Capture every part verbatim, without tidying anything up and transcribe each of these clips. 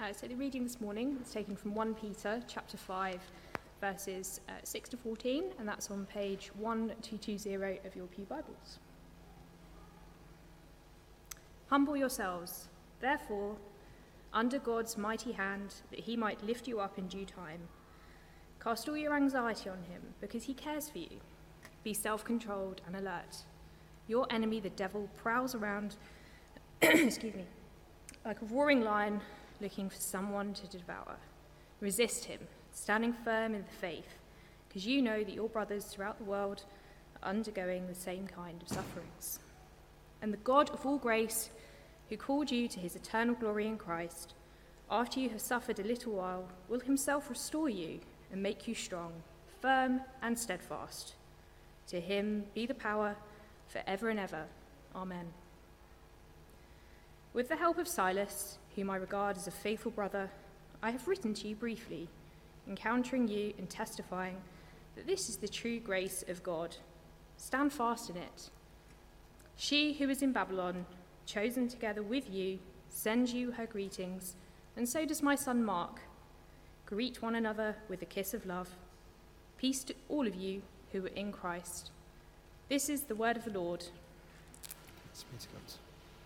Uh, so the reading this morning is taken from First Peter chapter five, verses uh, six to fourteen, and that's on page twelve twenty of your Pew Bibles. Humble yourselves, therefore, under God's mighty hand, that he might lift you up in due time. Cast all your anxiety on him, because he cares for you. Be self-controlled and alert. Your enemy, the devil, prowls around, excuse me, like a roaring lion, looking for someone to devour. Resist him, standing firm in the faith, because you know that your brothers throughout the world are undergoing the same kind of sufferings. And the God of all grace, who called you to his eternal glory in Christ, after you have suffered a little while, will himself restore you and make you strong, firm and steadfast. To him be the power forever and ever. Amen. With the help of Silas, whom I regard as a faithful brother, I have written to you briefly, encountering you and testifying that this is the true grace of God. Stand fast in it. She who is in Babylon, chosen together with you, sends you her greetings, and so does my son Mark. Greet one another with a kiss of love. Peace to all of you who are in Christ. This is the word of the Lord. Thanks be to God.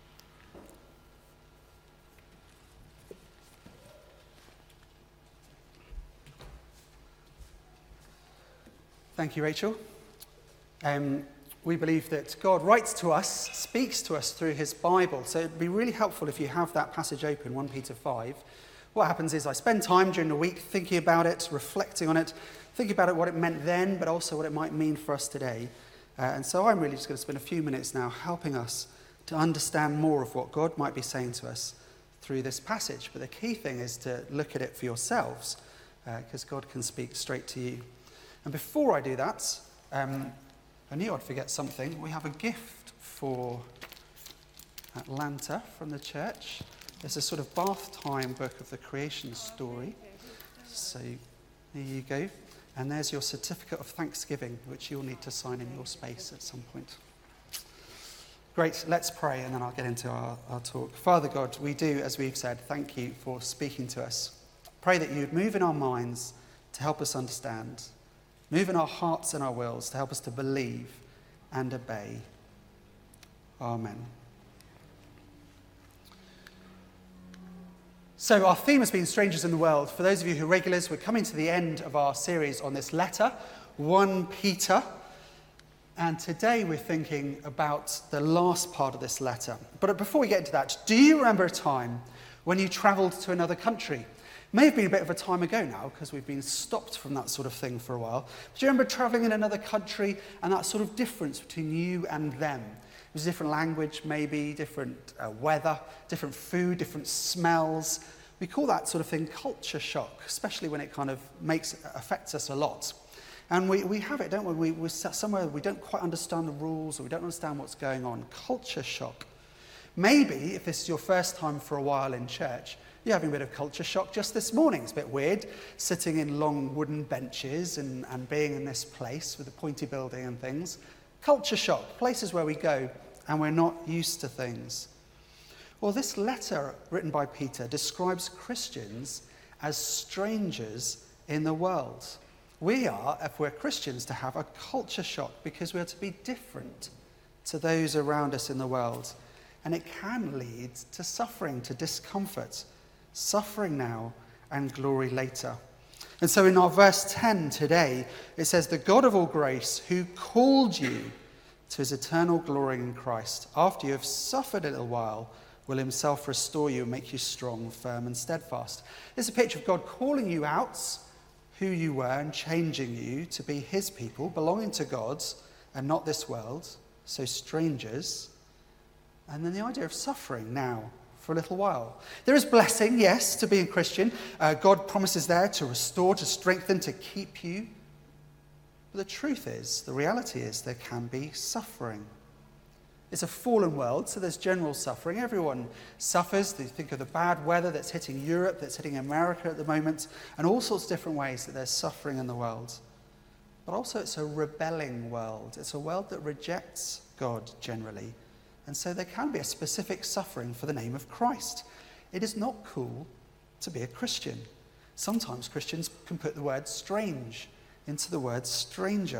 Thank you, Rachel. Um, we believe that God writes to us, speaks to us through his Bible. So it'd be really helpful if you have that passage open, First Peter five. What happens is I spend time during the week thinking about it, reflecting on it, thinking about it, what it meant then, but also what it might mean for us today. Uh, and so I'm really just going to spend a few minutes now helping us to understand more of what God might be saying to us through this passage. But the key thing is to look at it for yourselves, because uh, God can speak straight to you. And before I do that, um, I knew I'd forget something. We have a gift for Atlanta from the church. It's a sort of bath time book of the creation story. So there you go. And there's your certificate of thanksgiving, which you'll need to sign in your space at some point. Great, let's pray and then I'll get into our, our talk. Father God, we do, as we've said, thank you for speaking to us. Pray that you'd move in our minds to help us understand. Move in our hearts and our wills to help us to believe and obey. Amen. So our theme has been strangers in the world. For those of you who are regulars, we're coming to the end of our series on this letter, First Peter. And today we're thinking about the last part of this letter. But before we get into that, do you remember a time when you travelled to another country? It may have been a bit of a time ago now because we've been stopped from that sort of thing for a while. But do you remember travelling in another country and that sort of difference between you and them? It was a different language, maybe, different uh, weather, different food, different smells. We call that sort of thing culture shock, especially when it kind of makes affects us a lot. And we, we have it, don't we? we? We're somewhere we don't quite understand the rules or we don't understand what's going on. Culture shock. Maybe, if this is your first time for a while in church, you're having a bit of culture shock just this morning. It's a bit weird, sitting in long wooden benches and, and being in this place with a pointy building and things. Culture shock, places where we go and we're not used to things. Well, this letter written by Peter describes Christians as strangers in the world. We are, if we're Christians, to have a culture shock because we're to be different to those around us in the world. And it can lead to suffering, to discomfort. Suffering now and glory later. And so in our verse ten today, it says, the God of all grace who called you to his eternal glory in Christ, after you have suffered a little while, will himself restore you and make you strong, firm and steadfast. It's a picture of God calling you out who you were and changing you to be his people, belonging to God and not this world, so strangers. And then the idea of suffering now for a little while. There is blessing, yes, to being a Christian. Uh, God promises there to restore, to strengthen, to keep you. But the truth is, the reality is, there can be suffering. It's a fallen world, so there's general suffering. Everyone suffers. They think of the bad weather that's hitting Europe, that's hitting America at the moment, and all sorts of different ways that there's suffering in the world. But also it's a rebelling world. It's a world that rejects God generally. And so there can be a specific suffering for the name of Christ. It is not cool. to be a Christian. Sometimes Christians can put the word strange into the word stranger.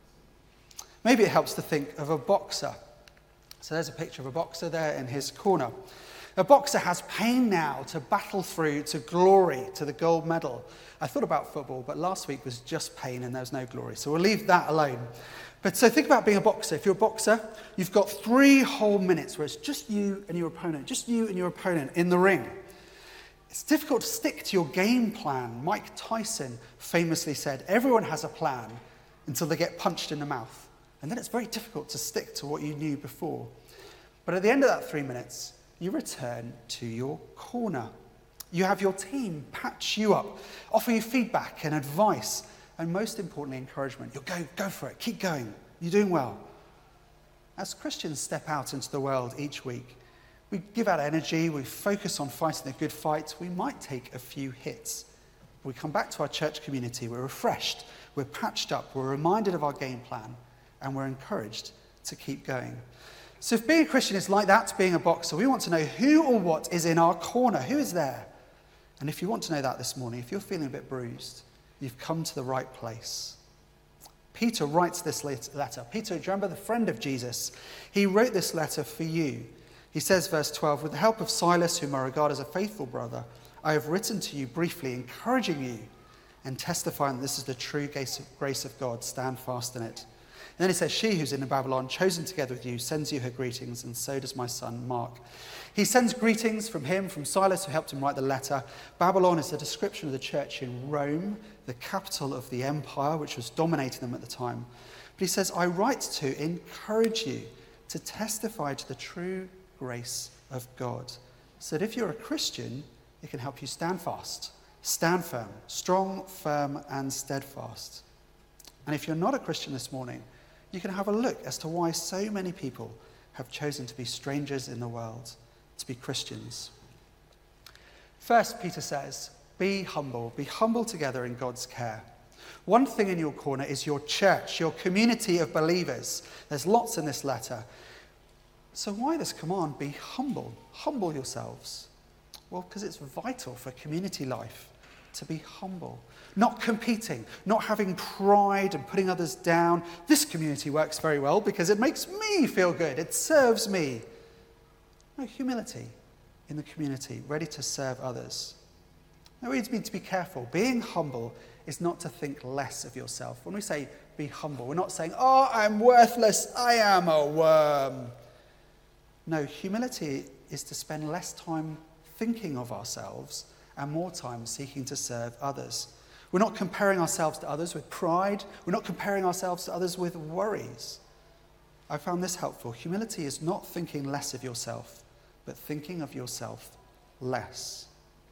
Maybe it helps to think of a boxer. So there's a picture of a boxer there in his corner. A boxer has pain now to battle through to glory, to the gold medal. I thought about football, but last week was just pain and there was no glory. So we'll leave that alone. But so think about being a boxer. If you're a boxer, you've got three whole minutes where it's just you and your opponent, just you and your opponent in the ring. It's difficult to stick to your game plan. Mike Tyson famously said, everyone has a plan until they get punched in the mouth. And then it's very difficult to stick to what you knew before. But at the end of that three minutes, you return to your corner. You have your team patch you up, offer you feedback and advice, and most importantly, encouragement. You'll go, go for it, keep going, you're doing well. As Christians step out into the world each week, we give out energy, we focus on fighting the good fight, we might take a few hits. We come back to our church community, we're refreshed, we're patched up, we're reminded of our game plan, and we're encouraged to keep going. So if being a Christian is like that, being a boxer, we want to know who or what is in our corner, who is there. And if you want to know that this morning, if you're feeling a bit bruised, you've come to the right place. Peter writes this letter. Peter, do you remember the friend of Jesus? He wrote this letter for you. He says, verse twelve, with the help of Silas, whom I regard as a faithful brother, I have written to you briefly, encouraging you and testifying that this is the true grace of God. Stand fast in it. And then he says, she who's in Babylon, chosen together with you, sends you her greetings, and so does my son Mark. He sends greetings from him, from Silas, who helped him write the letter. Babylon is a description of the church in Rome, the capital of the empire, which was dominating them at the time. But he says, I write to encourage you to testify to the true grace of God, so that if you're a Christian, it can help you stand fast, stand firm, strong, firm, and steadfast. And if you're not a Christian this morning, you can have a look as to why so many people have chosen to be strangers in the world, to be Christians. First, Peter says, be humble. Be humble together in God's care. One thing in your corner is your church, your community of believers. There's lots in this letter. So why this command, be humble? Humble yourselves. Well, because it's vital for community life to be humble. Not competing, not having pride and putting others down. This community works very well because it makes me feel good. It serves me. No, humility in the community, ready to serve others. Now, we need to be careful. Being humble is not to think less of yourself. When we say be humble, we're not saying, oh, I'm worthless, I am a worm. No, humility is to spend less time thinking of ourselves and more time seeking to serve others. We're not comparing ourselves to others with pride. We're not comparing ourselves to others with worries. I found this helpful. Humility is not thinking less of yourself, but thinking of yourself less.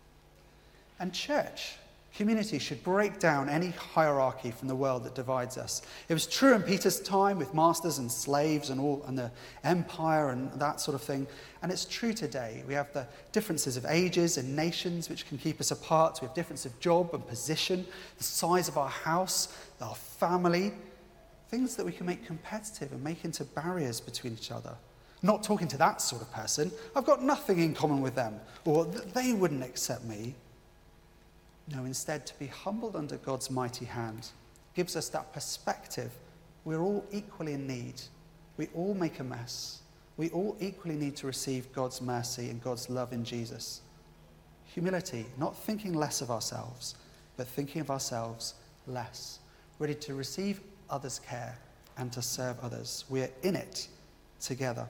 And church, community should break down any hierarchy from the world that divides us. It was true in Peter's time with masters and slaves and all, and the empire and that sort of thing. And it's true today. We have the differences of ages and nations which can keep us apart. We have difference of job and position, the size of our house, our family, things that we can make competitive and make into barriers between each other. Not talking to that sort of person. I've got nothing in common with them, or they wouldn't accept me. No, instead, to be humbled under God's mighty hand gives us that perspective. We're all equally in need. We all make a mess. We all equally need to receive God's mercy and God's love in Jesus. Humility, not thinking less of ourselves, but thinking of ourselves less. Ready to receive others' care and to serve others. We're in it together.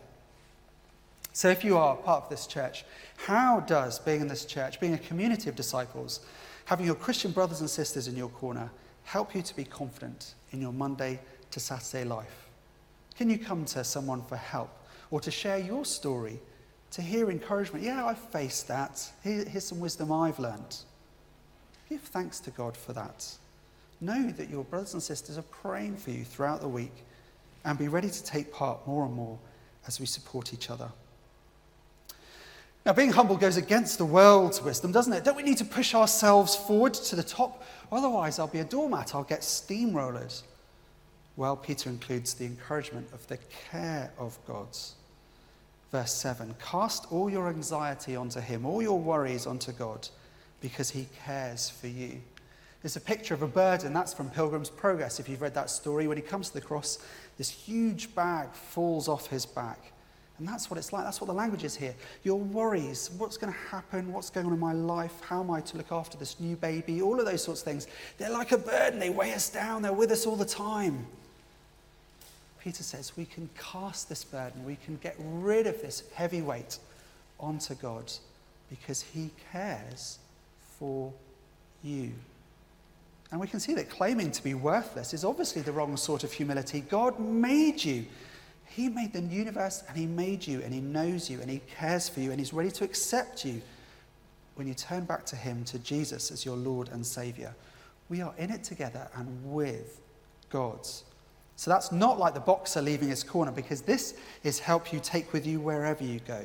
So if you are part of this church, how does being in this church, being a community of disciples, having your Christian brothers and sisters in your corner, help you to be confident in your Monday to Saturday life? Can you come to someone for help or to share your story, to hear encouragement? Yeah, I've faced that. Here, here's some wisdom I've learned. Give thanks to God for that. Know that your brothers and sisters are praying for you throughout the week, and be ready to take part more and more as we support each other. Now, being humble goes against the world's wisdom, doesn't it? Don't we need to push ourselves forward to the top? Otherwise, I'll be a doormat. I'll get steamrolled. Well, Peter includes the encouragement of the care of God. Verse seven, cast all your anxiety onto him, all your worries onto God, because he cares for you. There's a picture of a burden, that's from Pilgrim's Progress, if you've read that story. When he comes to the cross, this huge bag falls off his back. And that's what it's like, that's what the language is here. Your worries, what's going to happen, what's going on in my life, how am I to look after this new baby, all of those sorts of things. They're like a burden, they weigh us down, they're with us all the time. Peter says we can cast this burden, we can get rid of this heavy weight onto God because he cares for you. And we can see that claiming to be worthless is obviously the wrong sort of humility. God made you. He made the universe and he made you and he knows you and he cares for you and he's ready to accept you when you turn back to him, to Jesus as your Lord and Saviour. We are in it together and with God. So that's not like the boxer leaving his corner, because this is help you take with you wherever you go.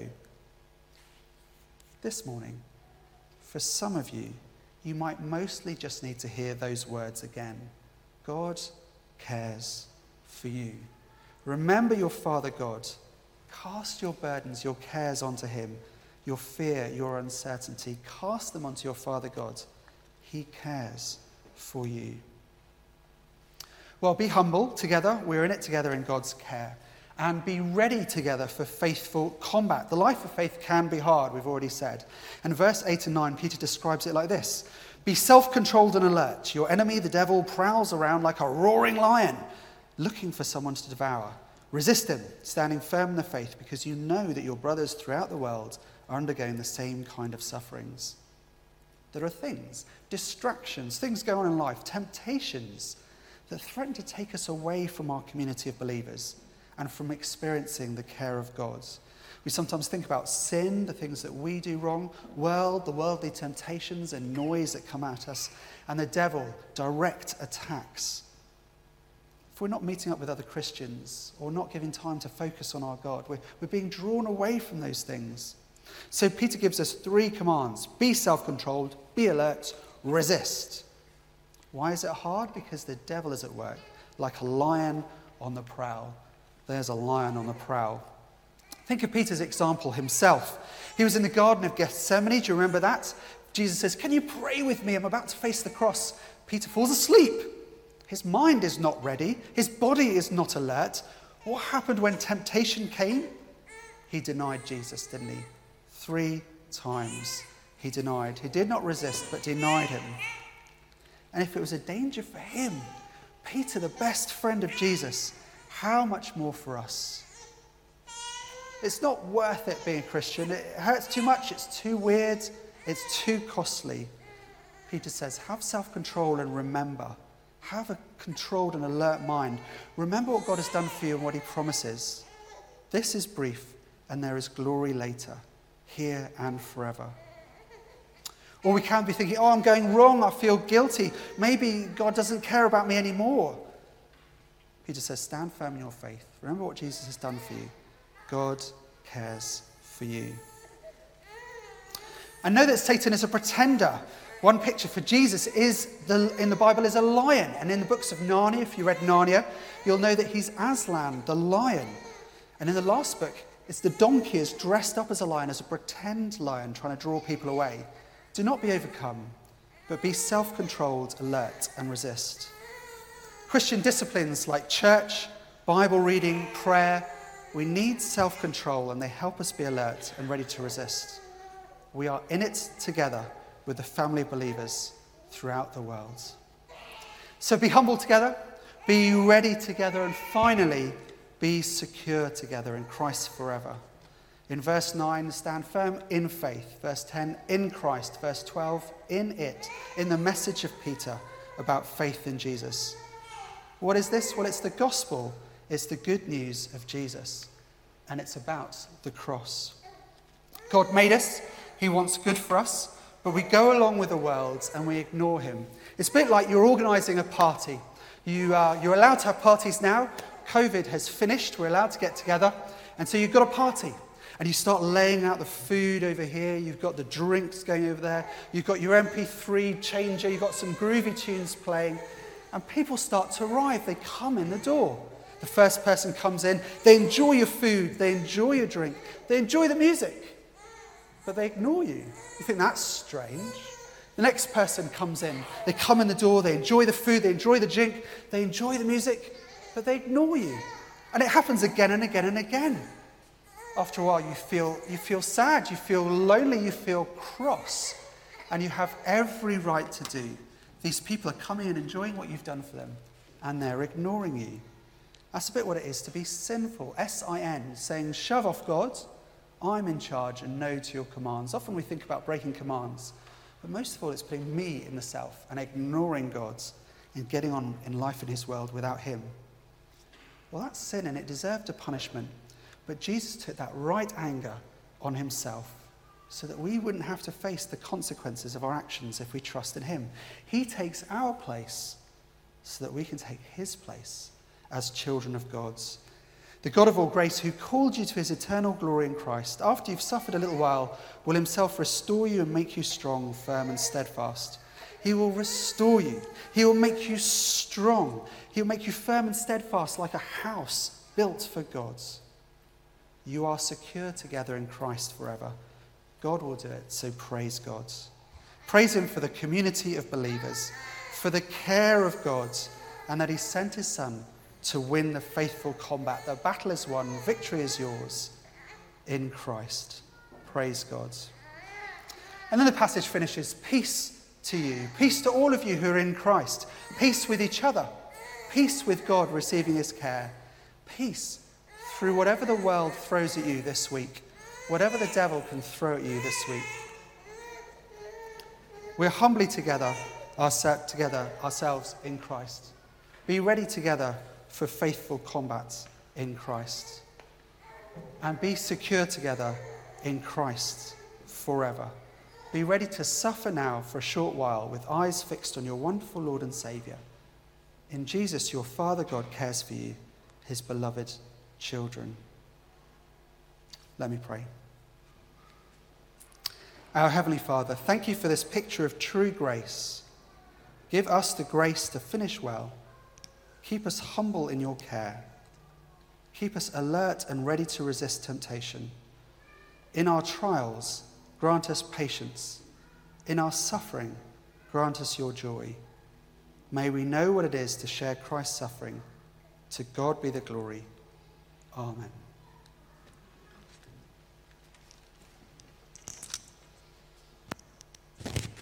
This morning, for some of you, you might mostly just need to hear those words again. God cares for you. Remember your Father God. Cast your burdens, your cares onto him, your fear, your uncertainty. Cast them onto your Father God. He cares for you. Well, be humble together. We're in it together in God's care. And be ready together for faithful combat. The life of faith can be hard, we've already said. And verse eight and nine, Peter describes it like this. Be self-controlled and alert. Your enemy, the devil, prowls around like a roaring lion, looking for someone to devour. Resist him, standing firm in the faith, because you know that your brothers throughout the world are undergoing the same kind of sufferings. There are things, distractions, things go on in life, temptations that threaten to take us away from our community of believers and from experiencing the care of God. We sometimes think about sin, the things that we do wrong, world, the worldly temptations and noise that come at us, and the devil, direct attacks. If we're not meeting up with other Christians or not giving time to focus on our God, we're, we're being drawn away from those things. So Peter gives us three commands. Be self-controlled, be alert, resist. Why is it hard? Because the devil is at work, like a lion on the prowl. There's a lion on the prowl. Think of Peter's example himself. He was in the Garden of Gethsemane. Do you remember that? Jesus says, can you pray with me? I'm about to face the cross. Peter falls asleep. His mind is not ready. His body is not alert. What happened when temptation came? He denied Jesus, didn't he? Three times he denied. He did not resist, but denied him. And if it was a danger for him, Peter, the best friend of Jesus, how much more for us? It's not worth it being a Christian. It hurts too much. It's too weird. It's too costly. Peter says, have self-control and remember. Have a controlled and alert mind. Remember what God has done for you and what he promises. This is brief, and there is glory later, here and forever. Or we can be thinking, oh, I'm going wrong. I feel guilty. Maybe God doesn't care about me anymore. Peter says, stand firm in your faith. Remember what Jesus has done for you. God cares for you. And know that Satan is a pretender. One picture for Jesus is the, in the Bible is a lion. And in the books of Narnia, if you read Narnia, you'll know that he's Aslan, the lion. And in the last book, it's the donkey is dressed up as a lion, as a pretend lion, trying to draw people away. Do not be overcome, but be self-controlled, alert, and resist. Christian disciplines like church, Bible reading, prayer, we need self-control, and they help us be alert and ready to resist. We are in it together with the family of believers throughout the world. So be humble together, be ready together, and finally, be secure together in Christ forever. In verse nine, stand firm in faith. Verse ten, in Christ. Verse twelve, in it, in the message of Peter about faith in Jesus. What is this? Well, it's the gospel. It's the good news of Jesus. And it's about the cross. God made us. He wants good for us. But we go along with the world and we ignore him. It's a bit like you're organising a party. You, uh, you're allowed to have parties now. COVID has finished. We're allowed to get together. And so you've got a party. And you start laying out the food over here. You've got the drinks going over there. You've got your M P three changer. You've got some groovy tunes playing. And people start to arrive. They come in the door. The first person comes in. They enjoy your food. They enjoy your drink. They enjoy the music. But they ignore you. You think that's strange. The next person comes in. They come in the door, they enjoy the food, they enjoy the drink, they enjoy the music, but they ignore you. And it happens again and again and again. After a while, you feel, you feel sad, you feel lonely, you feel cross, and you have every right to do. These people are coming and enjoying what you've done for them, and they're ignoring you. That's a bit what it is to be sinful. S I N, saying, shove off God, I'm in charge, and no to your commands. Often we think about breaking commands, but most of all, it's putting me in the self and ignoring God and getting on in life in his world without him. Well, that's sin, and it deserved a punishment. But Jesus took that right anger on himself so that we wouldn't have to face the consequences of our actions if we trust in him. He takes our place so that we can take his place as children of God's. The God of all grace, who called you to his eternal glory in Christ, after you've suffered a little while, will himself restore you and make you strong, firm and steadfast. He will restore you. He will make you strong. He will make you firm and steadfast like a house built for God. You are secure together in Christ forever. God will do it, so praise God. Praise him for the community of believers, for the care of God, and that he sent his son to win the faithful combat. The battle is won, victory is yours in Christ. Praise God. And then the passage finishes, peace to you, peace to all of you who are in Christ, peace with each other, peace with God receiving his care, peace through whatever the world throws at you this week, whatever the devil can throw at you this week. We're humbly together, ourse- together ourselves in Christ. Be ready together for faithful combats in Christ. And be secure together in Christ forever. Be ready to suffer now for a short while with eyes fixed on your wonderful Lord and Saviour. In Jesus, your Father God cares for you, his beloved children. Let me pray. Our Heavenly Father, thank you for this picture of true grace. Give us the grace to finish well. Keep us humble in your care. Keep us alert and ready to resist temptation. In our trials, grant us patience. In our suffering, grant us your joy. May we know what it is to share Christ's suffering. To God be the glory. Amen.